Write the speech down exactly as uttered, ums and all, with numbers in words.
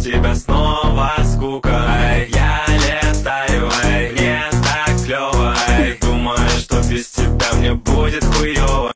тебя снова скука. Эй, я летаю, эй, мне так клёво, эй, думаю, что без тебя мне будет хуёво.